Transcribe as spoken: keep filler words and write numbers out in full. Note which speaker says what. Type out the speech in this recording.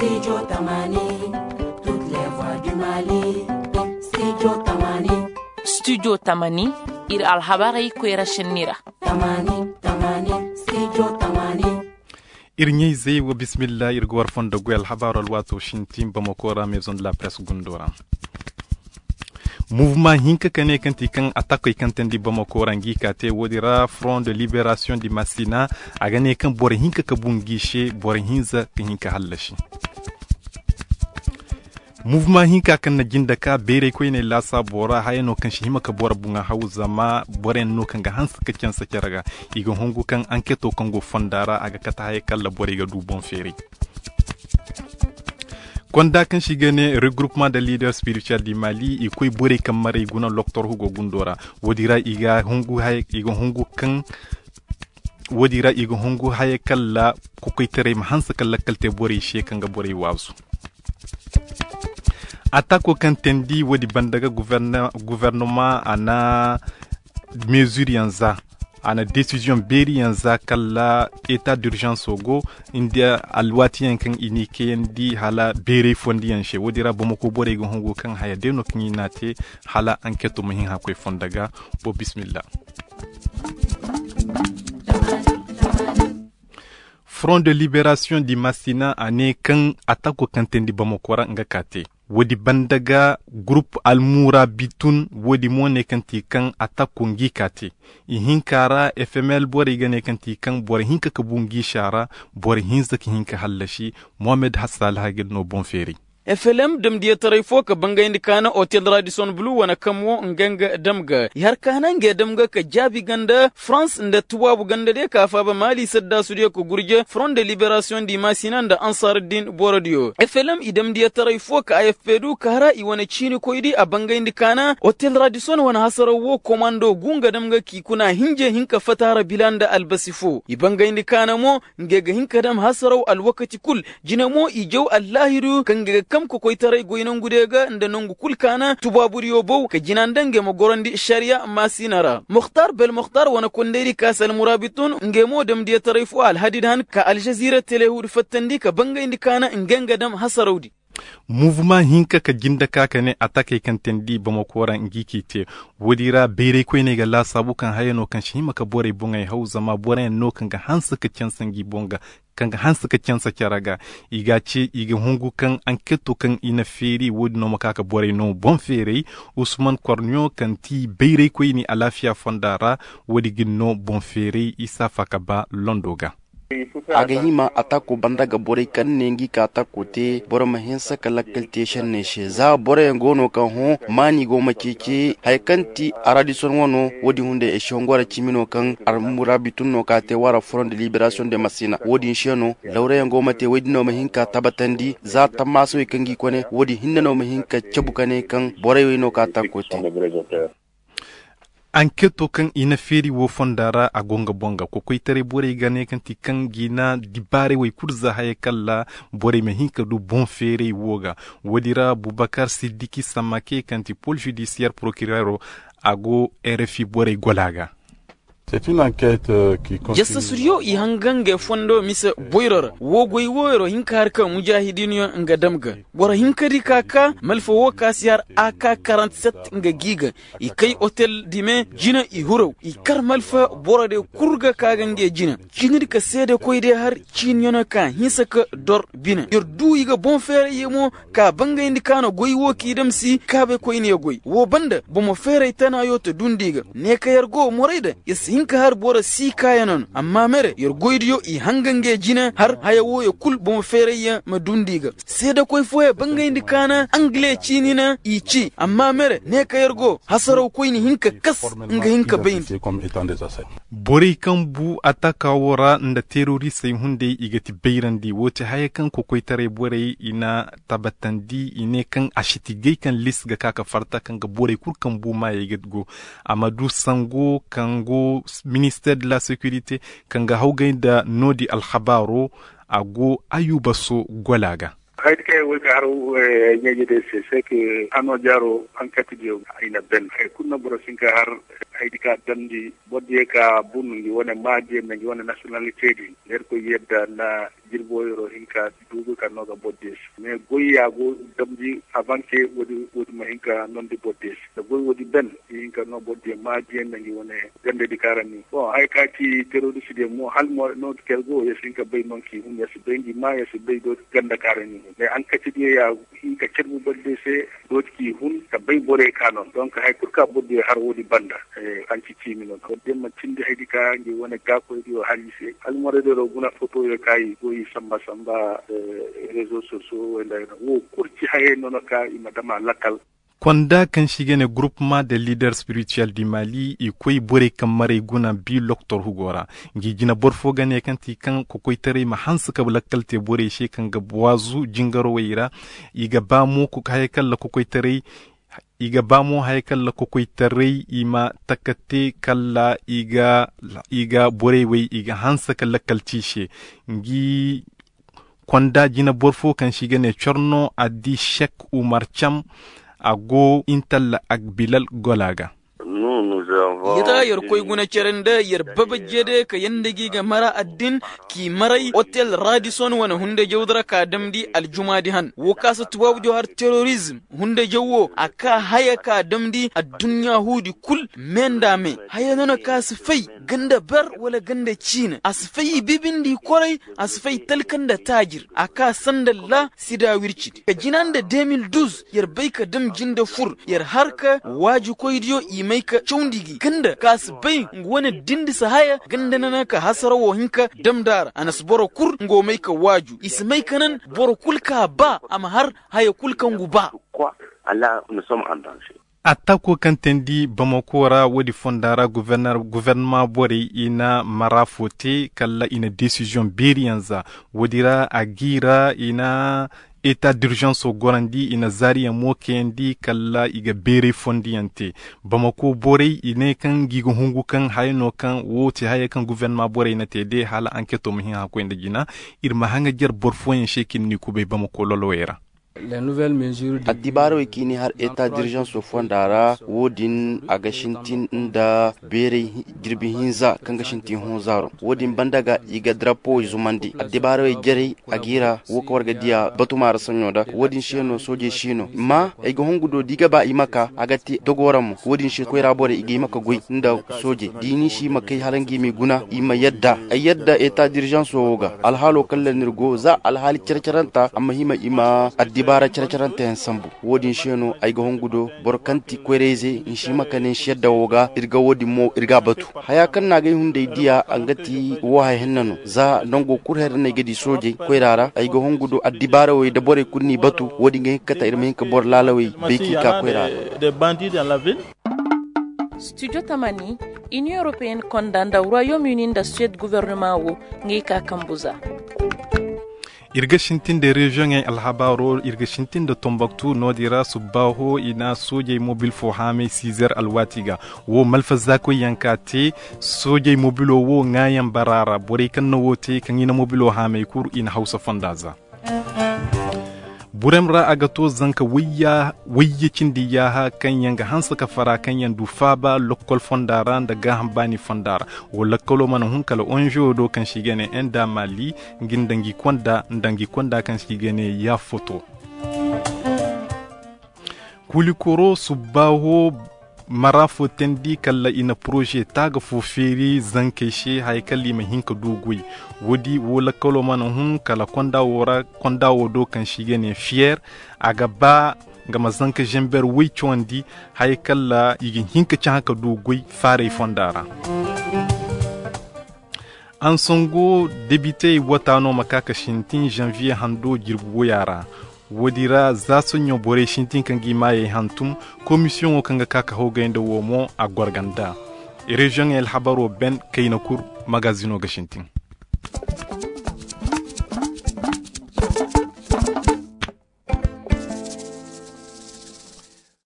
Speaker 1: Studio Tamani, toutes les voix du Mali. Studio Tamani.
Speaker 2: Studio Tamani, ir alhabarai kwera shenira.
Speaker 1: Tamani, Tamani, Studio Tamani.
Speaker 3: Irnyei zey wa bismillah irgwar fonda gwel habar alwato shintim bamokora maison de la presse Gundora. Mouvement hinka kane kanti kan attaque kantendi bamokora ngi kate wodira Front de Libération di Massina agane kan bore hinka kabungishe bore hinza hinka hallashi. Mouvement hinka kan na jinda ka bere ko ne lasa bora hayano kan shihima ka bora bunga hauza ma bore no kan ga hansa ka kyansa kiraga iga hongu kan enquête kan go fondara aga kata hay kala bore ga du bon feri konda kan shigane regroupement de leaders spirituels du Mali e koy bore kan mare guna docteur Hugo Gundora wodira iga hongu hay iga hongu kan wodira iga hongu hay kala ko koy tere ma hansa kala kalte bore she kan ga bore wawsu Attaque kantendi wodi bandaga gouvernement ana mesure yanza ana décision beri yanza kala état d'urgence ogo india alwati yankan inike yandi hala bere fondi yanshe wodira bomoko bore go hongo kan haya deno kinate hala enquête muhin ha koy fondaga bo bismillah. Front de Libération di Massina ane kan attaque kantendi bomokora ngakate wodi bandaga groupe almura bitun wodi mone kanti kan attaque ngi kate i hinkara F M L bore gane kanti kan bore hinka kabungi shara bore hinza ki hinka hallashi Mohamed Hassan hagel no bon feri
Speaker 4: F L M dam dia tarai fo ka banga indi kana Hotel Radisson Blue wana kamwo nganga damga yar kana nge damga ka jabi ganda France nda tuwabu ganda de ka fa ba Mali sadda su de ko gurje Front de Libération di Massina nda Ansaruddin Borodio F L M idam dia tarai fo ka A F P du kara i wana chini ko idi a banga indi kana Hotel Radisson wana hasarawo komando gunga damga ki kuna hinje hinka fatara bilanda albasifo i banga indi kana mo ngega hinka dam hasaraw alwakati kul jinamo i jaw Allahiru kanga kam ko koy taray goynon gudega nda nongu kulkana tubaburiyo bow ka jinandange mo gorondi sharia masinara Mukhtar bel Mukhtar wana konderi kasal murabitun ngemo dem dia taray fu al hadidan ka Al Jazeera telehud fattandi ka banga indikana ngenga dam hasarawdi
Speaker 3: Mouvement hinka ka jinda kaka ne atake kan tendi bamokora ngiki te wodira bere ko ne ga la sabu kan hayano kan shima ka bore bunga hauza ma bore no kan ga hansa ka cansangi bonga kan ga hansa ka cansa kyaraga iga ce iga hungu kan anketo kan ina feri wodi no maka ka bore no bon feri Usman Kornyo kan ti bere ko ni alafia fondara wodi ginno bon feri isa fakaba londoga
Speaker 5: aga hima atako bandaga bore kan nengi ka atako te bore mahensa kala kaltation ne she za bore ngono kan ho mani go makeke hay kanti Radisson wono wodi hunde e shongora chimino kan armura bitunno ka te wara Front de Libération de Massina wodi sheno lawre ngo mate wodi no mahinka tabatandi za tamaso e kangi kone wodi hinnano mahinka chabukane kan bore wino ka atako te
Speaker 3: Anketo kan ina feri wo fondara a gonga bonga ko koy tare bore gane kan ti kan gina dibare way kurza haye kala bore me hinka du bon fere woga wodira Boubacar Sidiki Samake kan ti pôle judiciaire procureur ago R F I bore golaga.
Speaker 6: C'est une enquête euh, qui continue.
Speaker 4: Jassa suryo i hangange fondo mise boyror wo goy woyro hinka harka mujahidinyo nga damga bora hinka di kaka malfo wo kasiyar A K quarante-sept nga giga i kay hotel dime jina i huro i kar malfa bora de kurga kaga nge jina jinir ka sede koy de har chinyona ka hinsa ka dor bina yor du iga bon fere yemo ka banga indi kano goy wo ki dem si kabe koy ne goy wo banda bomo fere tana yo to dundiga ne ka yargo morayda is hinka har bora si kayanon amma mere yor goydiyo i hangange jina har hayawo ya kul bomo fere ya madundiga seda koy foye banga indi kana angle chinina i chi amma mere ne ka yargo hasaro koy ni hinka kas nga hinka bayin
Speaker 3: bori kan bu ataka wora nda terroriste hunde igati beirandi wote haya kan ko koy tare bore ina tabatandi ine kan ashitige kan lis ga kaka farta kan ga bore kur kan bu ma yegetgo Amadou Sango kango ministère de la sécurité kan ga hawgay da nodi al khabaro ago ayuba so golaga
Speaker 7: hayde kay wol garo nyeje de c'est que ano jaro enquête dio ina ben ay kunna boro sinka har haydika dandi bodde ka bunni wona maaje men wona nationalité di nder ko yedda na jirboyro hinka dubu kan noga bodde mais goyya go damdi avant que wodi wodi ma hinka non di bodde do goy wodi ben hinka no bodde maaje men wona gande di karani bon hay ka ti terroriste de mo hal mo no kelgo yes hinka bay non ki hum yes bengi ma yes bay do ganda karani mais an ka ti ya hinka cerbu bodde se do ki hun ka bay bore kanon donc hay kurka bodde har wodi banda e anci timino ko demma tinde haydi ka ngi wona gako di o halise almore de ro guna photo yo kai goyi samba samba réseaux sociaux wala wo kurci haye nono ka imadama lakal
Speaker 3: Kwanda kan shigene groupement de leaders spirituels du Mali i koy bore kamare guna bi docteur Hugora ngi jina borfo gane kanti kan ko koy tare ma hansu ka lakalte bore she kan ga boazu jingaro weira iga ba mu ko kay kala ko koy tare iga bamo haykal la ko koy tarey ima takate kala iga iga borewe iga hansa kala kaltishe ngi kwanda jina borfo kan shigene chorno adi Sheikh Umar Cham ago intalla ak Bilal Golaga
Speaker 4: yata yar koy guna cerenda yar baba jede ka yandegi ga mara addin ki marai hotel Radisson wana hunde jawdra ka damdi aljumadi han wo kasa tubabu jo har terrorism hunde jawo aka haya ka damdi ad-dunya hudi kul menda me haya nona kas fai ganda bar wala ganda cina asfai bibindi korai asfai talkanda tajir aka sandalla sida wirci ka jinanda deux mille douze yar baika dam jinda fur yar harka waji koydiyo imaika chundigi ganda kas bai wani dindi sahaya ganda nana ka hasarawo hinka damdara anas boro kur ngomai ka waju ismai kanan boro kulka ba ama har haya kulkan guba
Speaker 8: Allah nous sommes en danger.
Speaker 3: Atako kantendi Bamakora wodi fondara gouverneur gouvernement bori ina marafote kala ina décision berianza wodira agira ina état d'urgence au gorandi ina zari ya mokendi kala iga bere fondiante Bamako bori ine kan gigo hungu kan hayno kan wote haye kan gouvernement bori ina tede hala enquête mo hin ha ko inde jina irma hanga jar borfoyen shekin ni kube Bamako lolowera.
Speaker 9: Les nouvelles mesures
Speaker 5: a dibaro ikini har état d'urgence fondara wodin agashintin nda bere girbi hinza kan gashintin honzaro wodin bandaga iga drapeau zumandi a dibaro jere agira woka warga dia batumar sanyoda wodin sheno soje shino ma iga hongudo diga ba imaka agati dogoram wodin shi ko rabore iga imaka goy nda soje dini shi makai harangi mi guna ima yadda ayadda état d'urgence woga alhalo kallan nirgo za alhali cerceranta amma hima ima bara characharante ensambu wodi sheno ay go hongudo borkanti kwereze inshima kanen shedda woga irga wodi mo irga batu haya kan na gay hunde dia angati wo hay hennano za dongo kurher ne gedi soje kwerara ay go hongudo addibara way de bore kunni batu wodi ngay kata irmen ka bor lalawi beki ka kwerara
Speaker 10: des bandits dans la ville.
Speaker 2: Studio Tamani, Union Européenne condamne le Royaume-Uni da Suède gouvernement wo ngi ka kambuza.
Speaker 3: irga shintin de region ay alhabaro irga shintin de Tombouctou nodira subaho ina soje mobile fo hame six heures alwatiga wo malfaza ko yankate soje mobile wo ngayam barara bore kan no wote kan ina mobile hame kur in Hausa Fondaza buremra agato zanka wayya wayyacin diya ha kan yanga hansa ka fara kan yandu faba lokol fondara da gahan bani fondara wala kolo man hunkala onjo do kan shigene enda Mali ngindangi konda ndangi konda kan shigene ya foto kulikoro subaho marafo tendi kala ina projet taga fo feri zankeshe haykali ma hinka dogui wodi wola kolo man hun kala konda wora konda wodo kan shigene fier aga ba ngama zanka jember wi chondi haykala yigin hinka chanka dogui fare fondara ansongo débité watano makaka shintin janvier hando jirbu yara wodira zaso nyo bore shintin kangi maye hantum commission o kanga kaka hogende womo a gorganda e region el habaro ben kaynakur magazino ga shintin